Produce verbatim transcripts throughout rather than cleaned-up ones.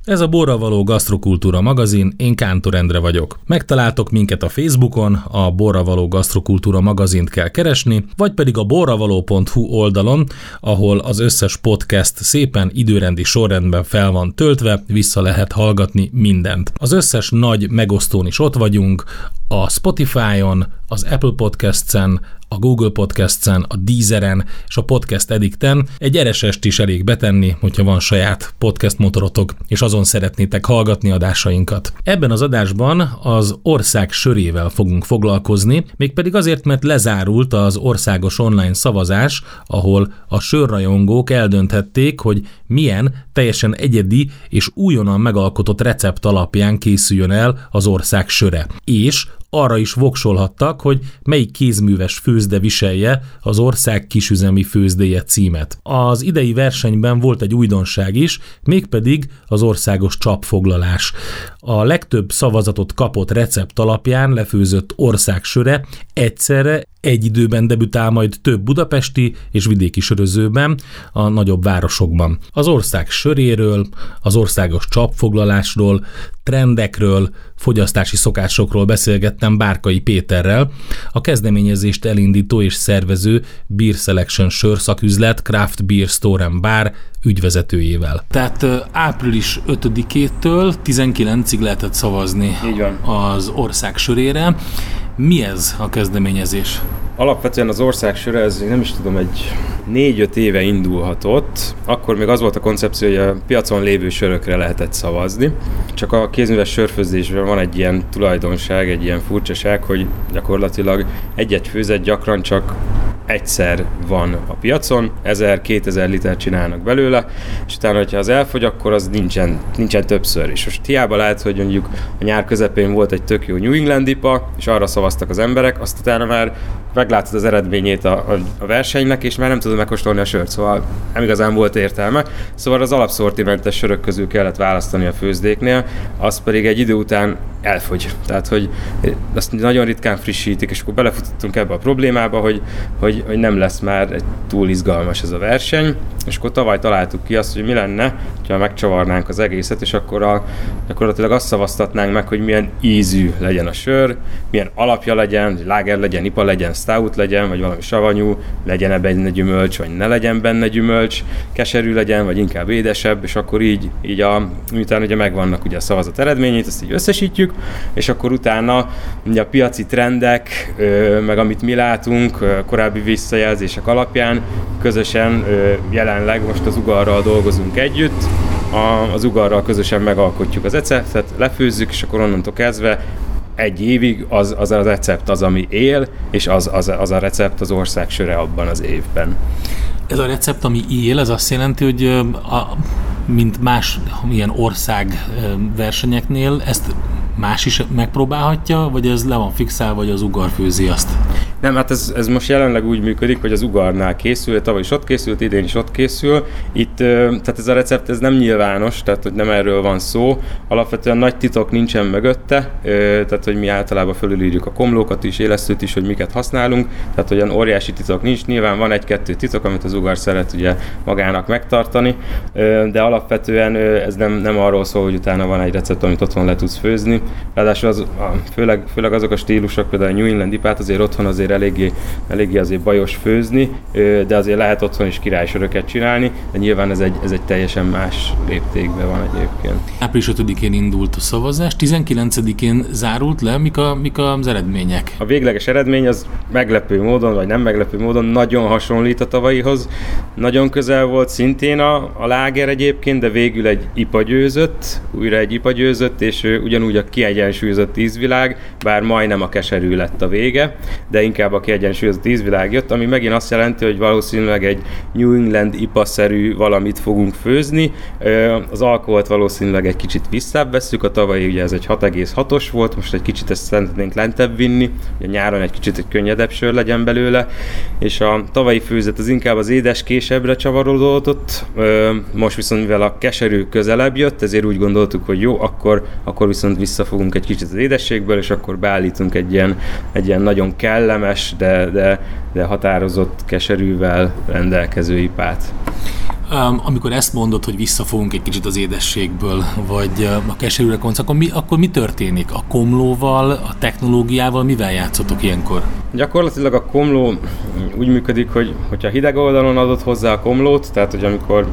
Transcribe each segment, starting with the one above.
Ez a Borra Való Gasztrokultúra magazin, én Kántor Endre vagyok. Megtaláltok minket a Facebookon, a Borra Való Gasztrokultúra magazint kell keresni, vagy pedig a borravaló pont hu oldalon, ahol az összes podcast szépen időrendi sorrendben fel van töltve, vissza lehet hallgatni mindent. Az összes nagy megosztón is ott vagyunk, a Spotify-on, az Apple Podcasts-en, a Google Podcasts-en, a Deezeren és a Podcast Addicten. Egy er es est is elég betenni, hogyha van saját podcast motorotok, és azon szeretnétek hallgatni adásainkat. Ebben az adásban az ország sörével fogunk foglalkozni, mégpedig azért, mert lezárult az országos online szavazás, ahol a sörrajongók eldönthették, hogy milyen teljesen egyedi és újonnan megalkotott recept alapján készüljön el az ország söre. És arra is voksolhattak, hogy melyik kézműves főzde viselje az ország kisüzemi főzdéje címet. Az idei versenyben volt egy újdonság is, mégpedig az országos csapfoglalás. A legtöbb szavazatot kapott recept alapján lefőzött ország söre egyszerre egy időben debütál majd több budapesti és vidéki sörözőben a nagyobb városokban. Az ország söréről, az országos csapfoglalásról, trendekről, fogyasztási szokásokról beszélgettem Bárkai Péterrel, a kezdeményezést elindító és szervező Beer Selection sörszaküzlet Craft Beer Store and Bar ügyvezetőjével. Tehát április ötödikétől tizenkilencig lehetett szavazni az ország sörére. Mi ez a kezdeményezés? Alapvetően az ország söre, ez nem is tudom, egy négy-öt éve indulhatott. Akkor még az volt a koncepció, hogy a piacon lévő sörökre lehetett szavazni. Csak a kézműves sörfőzésben van egy ilyen tulajdonság, egy ilyen furcsaság, hogy gyakorlatilag egy-egy főzet gyakran csak egyszer van a piacon, ezer-kétezer liter csinálnak belőle, és utána, hogyha az elfogy, akkor az nincsen, nincsen többször is. Most hiába lehet, hogy mondjuk a nyár közepén volt egy tök jó New England i pé á, és arra szavaztak az emberek, azt utána már meglátod az eredményét a, a, a versenynek, és már nem tudod megkóstolni a sört, szóval nem igazán volt értelme. Szóval az alapszortimentes sörök közül kellett választani a főzdéknél, az pedig egy idő után elfogy. Tehát, hogy azt nagyon ritkán frissítik, és akkor belefutottunk ebbe a problémába, hogy, hogy, hogy nem lesz már egy túl izgalmas ez a verseny, és akkor tavaly találtuk ki azt, hogy mi lenne, ha megcsavarnánk az egészet, és akkor a, gyakorlatilag azt szavaztatnánk meg, hogy milyen ízű legyen a sör, milyen alapja legyen, láger legyen, i pé á legyen, stout legyen, vagy valami savanyú, legyen-e benne gyümölcs, vagy ne legyen benne gyümölcs, keserű legyen, vagy inkább édesebb, és akkor így, így a, miután ugye megvannak ugye a szavazat eredményét, azt így összesítjük, és akkor utána ugye a piaci trendek, meg amit mi látunk, korábbi visszajelzések alapján közösen jelenleg most az Ugarral dolgozunk együtt, a, az Ugarral közösen megalkotjuk az receptet, lefőzzük, és akkor onnantól kezdve egy évig az, az a recept az, ami él, és az, az, az a recept az ország söre abban az évben. Ez a recept, ami él, ez azt jelenti, hogy a, mint más ilyen ország versenyeknél, ezt más is megpróbálhatja, vagy ez le van fixálva, vagy az Ugar főzi azt? Nem, hát ez, ez most jelenleg úgy működik, hogy az Ugarnál készül, tavaly is ott készült, idén is ott készül. Itt, tehát ez a recept ez nem nyilvános, tehát hogy nem erről van szó. Alapvetően nagy titok nincsen mögötte, tehát hogy mi általában fölülírjuk a komlókat is, élesztőt is, hogy miket használunk, tehát olyan óriási titok nincs. Nyilván van egy-kettő titok, amit az Ugar szeret ugye magának megtartani, de alapvetően ez nem, nem arról szól, hogy utána van egy recept, amit otthon le tudsz főzni. Ráadásul az, főleg, főleg azok a stílusok, például a New England i pé á-t azért otthon azért eléggé, eléggé azért bajos főzni, de azért lehet otthon is királysöröket csinálni, de nyilván ez egy, ez egy teljesen más léptékben van egyébként. április ötödikén indult a szavazás, tizenkilencedikén zárult le, mik, a, mik az eredmények? A végleges eredmény az meglepő módon, vagy nem meglepő módon nagyon hasonlít a tavalyihoz. Nagyon közel volt szintén a, a láger egyébként, de végül egy i pé á győzött, újra egy i pé á győzött, és ugyanúgy a kiegyensúlyozott ízvilág, bár majdnem a keserű lett a vége, de inkább a kiegyensúlyozott ízvilág jött, ami megint azt jelenti, hogy valószínűleg egy New England i pé á-szerű valamit fogunk főzni. Az alkoholt valószínűleg egy kicsit visszább vesszük, a tavalyi ugye ez egy hat egész hatos volt, most egy kicsit ezt szeretnénk lentebb vinni, ugye nyáron egy kicsit egy könnyedebb sör legyen belőle, és a tavalyi főzet az inkább az édeskésebbre csavarodott, most viszont mivel a keserű közelebb jött, ezért úgy gondoltuk, hogy jó, akkor, akkor viszont visszafogunk egy kicsit az édességből, és akkor beállítunk egy ilyen, egy ilyen nagyon kellemes, de, de, de határozott keserűvel rendelkező i pé á-t. Um, amikor ezt mondod, hogy visszafogunk egy kicsit az édességből, vagy uh, a keserűre konc, akkor mi, akkor mi történik? A komlóval, a technológiával mivel játszotok ilyenkor? Gyakorlatilag a komló úgy működik, hogy hogyha hideg oldalon adod hozzá a komlót, tehát hogy amikor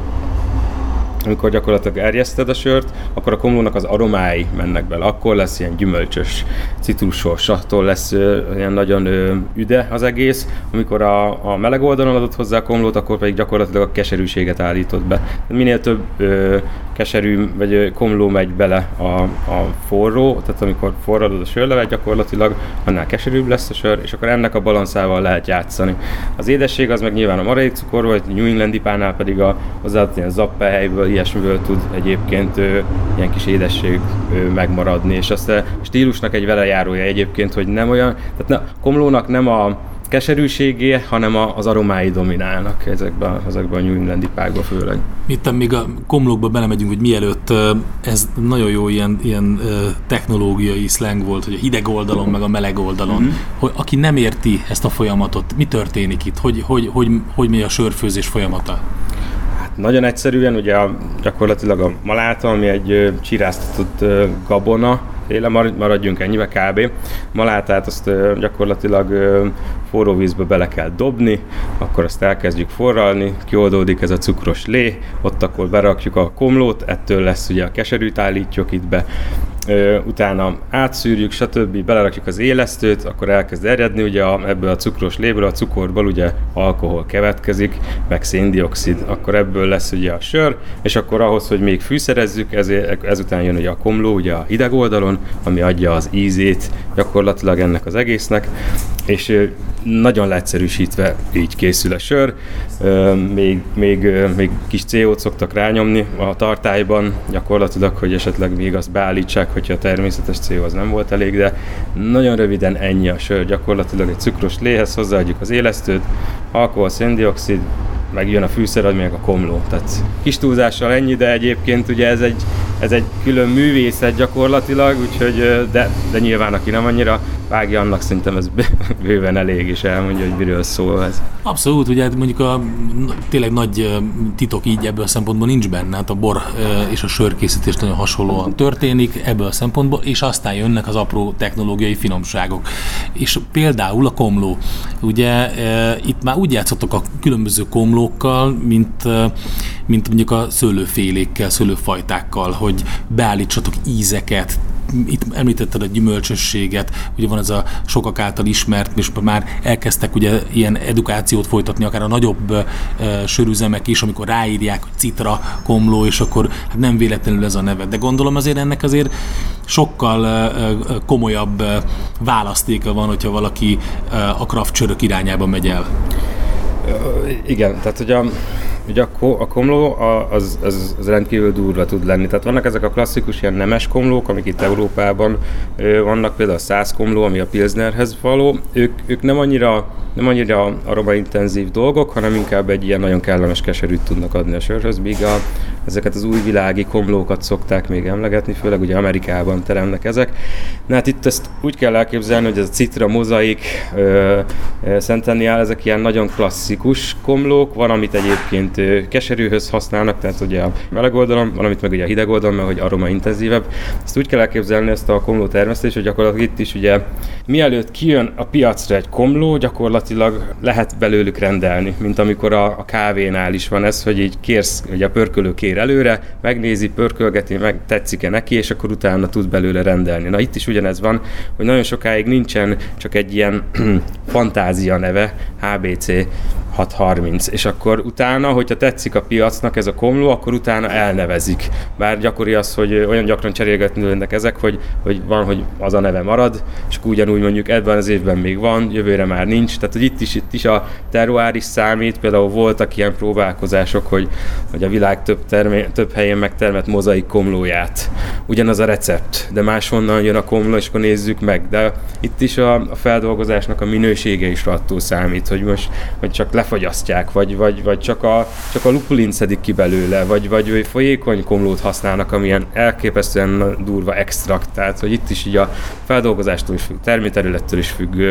amikor gyakorlatilag erjeszted a sört, akkor a komlónak az aromái mennek bele. Akkor lesz ilyen gyümölcsös, citrusos, attól lesz ö, ilyen nagyon ö, üde az egész. Amikor a, a meleg oldalon adott hozzá a komlót, akkor pedig gyakorlatilag a keserűséget állítod be. Minél több ö, keserű vagy ö, komló megy bele a, a forró, tehát amikor forradod a sörlevet, gyakorlatilag annál keserűbb lesz a sör, és akkor ennek a balanszával lehet játszani. Az édesség az meg nyilván a maradék cukor, vagy New England ipánál pedig a hozzáadott ilyen zappehelyből, ilyesmiből tud egyébként ö, ilyen kis édesség ö, megmaradni, és azt a stílusnak egy velejárója egyébként, hogy nem olyan, tehát ne, a komlónak nem a keserűségé, hanem a, az aromái dominálnak ezekben, ezekben a New England ipákban főleg. Itt még a komlókba belemegyünk, hogy mielőtt ez nagyon jó ilyen, ilyen technológiai slang volt, hogy a hideg oldalon, meg a meleg oldalon. Mm-hmm. Hogy aki nem érti ezt a folyamatot, mi történik itt? Hogy, hogy, hogy, hogy mi a sörfőzés folyamata? Nagyon egyszerűen, ugye a, gyakorlatilag a maláta, ami egy ö, csiráztatott ö, gabona, féle, maradjunk ennyibe kb. Malátát azt ö, gyakorlatilag ö, forró vízbe bele kell dobni, akkor azt elkezdjük forralni, kioldódik ez a cukros lé, ott akkor berakjuk a komlót, ettől lesz ugye a keserűt állítjuk itt be, Ö, utána átszűrjük, stb. Belerakjuk az élesztőt, akkor elkezd erjedni, ugye a, ebből a cukros léből, a cukorból ugye alkohol kevetkezik, meg széndioxid, akkor ebből lesz ugye a sör, és akkor ahhoz, hogy még fűszerezzük, ezért, ezután jön ugye a komló, ugye a hideg oldalon, ami adja az ízét gyakorlatilag ennek az egésznek, és ö, nagyon leegyszerűsítve így készül a sör, ö, még, még, ö, még kis cé ó-t szoktak rányomni a tartályban, gyakorlatilag, hogy esetleg még azt beállítsák, hogyha a természetes cé ó az nem volt elég, de nagyon röviden ennyi a sör, gyakorlatilag egy cukros léhez hozzáadjuk az élesztőt, alkohol, széndioxid, meg jön a fűszer, meg a komló. Tehát kis túlzással ennyi, de egyébként ugye ez egy, ez egy külön művészet gyakorlatilag, úgyhogy, de, de nyilván aki nem annyira vágja, annak szerintem ez bőven elég, és elmondja, hogy miről szól ez. Abszolút, ugye mondjuk a tényleg nagy titok így ebből a szempontból nincs benne, hát a bor és a sörkészítés nagyon hasonlóan történik ebből a szempontból, és aztán jönnek az apró technológiai finomságok. És például a komló. Ugye itt már úgy játszottok a különböző komlókkal, mint, mint mondjuk a szőlőfélékkel, szőlőfajtákkal, hogy beállítsatok ízeket. Itt említetted a gyümölcsösséget, ugye van ez a sokak által ismert, és már elkezdtek ugye ilyen edukációt folytatni, akár a nagyobb uh, sörüzemek is, amikor ráírják, hogy citra, komló, és akkor hát nem véletlenül ez a neve. De gondolom azért ennek azért sokkal uh, komolyabb uh, választéka van, hogyha valaki uh, a craft sörök irányába megy el. Igen, tehát hogy a Ugye a komló az, az, az rendkívül durva tud lenni. Tehát vannak ezek a klasszikus ilyen nemes komlók, amik itt Európában vannak, például a száz komló, ami a pilsnerhez való. Ők, ők nem annyira, nem annyira aromaintenzív dolgok, hanem inkább egy ilyen nagyon kellemes keserűt tudnak adni a sörhöz, míg a, ezeket az újvilági komlókat szokták még emlegetni, főleg ugye Amerikában teremnek ezek. Na hát itt ezt úgy kell elképzelni, hogy ez a citra, mozaik, Centennial, ezek ilyen nagyon klasszikus komlók, van, amit egyébként keserűhöz használnak, tehát ugye a meleg oldalon, van, amit meg ugye a hideg oldalon, mert hogy aromaintenzívebb. Ezt úgy kell elképzelni, ezt a komló termesztést, hogy gyakorlatilag itt is ugye mielőtt kijön a piacra egy komló, gyakorlatilag lehet belőlük rendelni, mint amikor a, a kávénál is van ez, hogy így kérsz, ugye a pörkölő kér előre, megnézi, pörkölgeti, meg tetszik-e neki, és akkor utána tud belőle rendelni. Na itt is ugyanez van, hogy nagyon sokáig nincsen csak egy ilyen fantázia neve, há bé cé hatszázharminc, és akkor utána, hogyha tetszik a piacnak ez a komló, akkor utána elnevezik. Bár gyakori az, hogy olyan gyakran cserélgetnek ezek, hogy, hogy van, hogy az a neve marad, és ugyanúgy mondjuk ebben az évben még van, jövőre már nincs. Tehát, hogy itt is, itt is a terroár is számít, például voltak ilyen próbálkozások, hogy, hogy a világ több, termé, több helyen megtermett mozaik komlóját. Ugyanaz a recept, de máshonnan jön a komló, és akkor nézzük meg. De itt is a, a feldolgozásnak a minősége is attól számít, hogy most hogy csak lefagyasztják, vagy, vagy, vagy csak, a, csak a lupulin szedik ki belőle, vagy, vagy folyékony komlót használnak, amilyen elképesztően durva extrakt, tehát hogy itt is így a feldolgozástól is függ, termőterülettől is függ,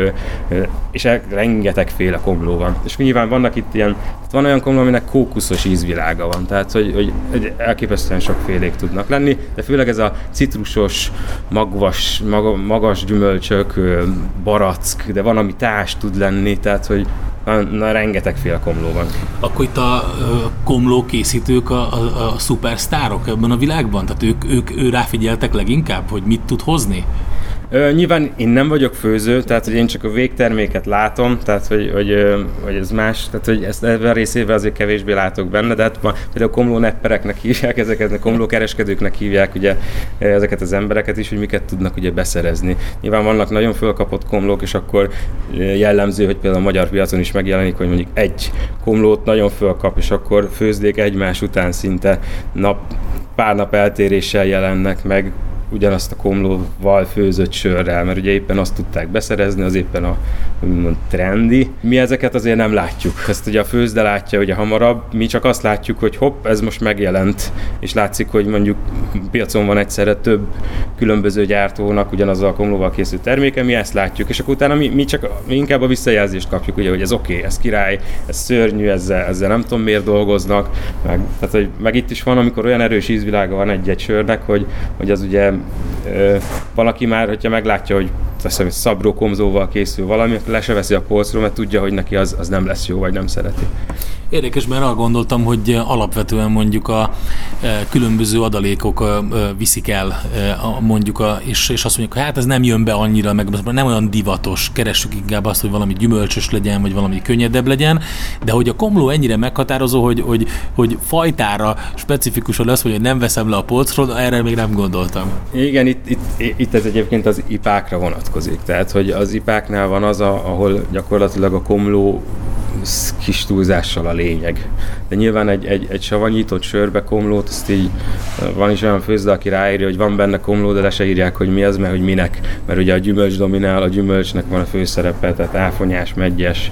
és rengetegféle komló van. És nyilván vannak itt ilyen, van olyan komló, aminek kókuszos ízvilága van, tehát hogy, hogy elképesztően sokfélék tudnak lenni, de főleg ez a citrusos, magvas, mag, magas gyümölcsök, barack, de van, ami társ tud lenni, tehát hogy na, na rengetegféle komló van. Akkor itt a, a komló készítők a, a, a szupersztárok ebben a világban? Tehát ők, ők ő ráfigyeltek leginkább, hogy mit tud hozni? Ö, nyilván én nem vagyok főző, tehát hogy én csak a végterméket látom, tehát hogy, hogy, hogy ez más, tehát hogy ezt ebben a részében azért kevésbé látok benne, de hát ma, például komló neppereknek hívják ezeket, komló kereskedőknek hívják ugye ezeket az embereket is, hogy miket tudnak ugye beszerezni. Nyilván vannak nagyon fölkapott komlók, és akkor jellemző, hogy például a magyar piacon is megjelenik, hogy mondjuk egy komlót nagyon fölkap, és akkor főzdék egymás után szinte nap, pár nap eltéréssel jelennek meg ugyanazt a komlóval főzött sörrel, mert ugye éppen azt tudták beszerezni, az éppen a úgymond trendi. Mi ezeket azért nem látjuk. Ezt ugye a főzde látja ugye hamarabb, mi csak azt látjuk, hogy hopp, ez most megjelent, és látszik, hogy mondjuk piacon van egyszerre több különböző gyártónak ugyanazzal a komlóval készült terméke, mi ezt látjuk, és akkor utána mi, mi csak mi inkább a visszajelzést kapjuk, ugye, hogy ez oké, okay, ez király, ez szörnyű, ezzel, ezzel nem tudom miért dolgoznak, meg, tehát, hogy, meg itt is van, amikor olyan erős ízvilága van egy-egy sörnek, hogy, hogy az ugye Ö, valaki már, hogyha meglátja, hogy teszem, hogy szabró komzóval készül valami, akkor le se veszi a polcról, mert tudja, hogy neki az, az nem lesz jó, vagy nem szereti. Érdekes, mert arra gondoltam, hogy alapvetően mondjuk a különböző adalékok viszik el mondjuk, a, és, és azt mondjuk, hogy hát ez nem jön be annyira, meg nem olyan divatos, keressük inkább azt, hogy valami gyümölcsös legyen, vagy valami könnyedebb legyen, de hogy a komló ennyire meghatározó, hogy, hogy, hogy fajtára specifikusan lesz, hogy nem veszem le a polcról, erre még nem gondoltam. Igen, itt, itt, itt ez egyébként az ipákra vonatkozik, tehát hogy az ipáknál van az, a, ahol gyakorlatilag a komló kis túlzással a lényeg. De nyilván egy, egy, egy savanyított sörbe komlót, azt így van is olyan főzde, aki ráírja, hogy van benne komló, de le se írják, hogy mi az, mert hogy minek. Mert ugye a gyümölcs dominál, a gyümölcsnek van a főszerepe, tehát áfonyás, meggyes,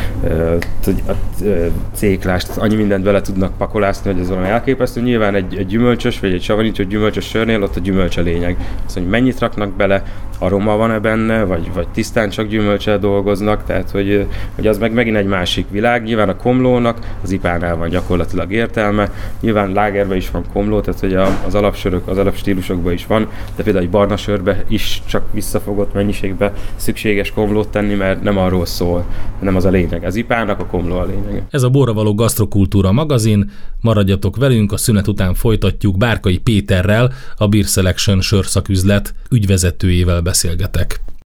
céklás, annyi mindent bele tudnak pakolászni, hogy ez valami elképesztő. Nyilván egy, egy gyümölcsös, vagy egy savanyított gyümölcsös sörnél ott a gyümölcs a lényeg. Az, hogy mennyit raknak bele, aroma van-e benne, vagy, vagy tisztán csak gyümölcsel dolgoznak, tehát hogy, hogy az meg megint egy másik világ. Nyilván a komlónak az ipánál van gyakorlatilag értelme, nyilván lágerben is van komló, tehát hogy az alapsörök, az alapstílusokban is van, de például egy barna sörbe is csak visszafogott mennyiségbe szükséges komlót tenni, mert nem arról szól, nem az a lényeg. Az ipának a komló a lényeg. Ez a Borravaló Gasztrokultúra magazin, maradjatok velünk, a szünet után folytatjuk Bárkai Péterrel, a Beer Selection sörszaküzlet ügyvezetőjével beszélgetek.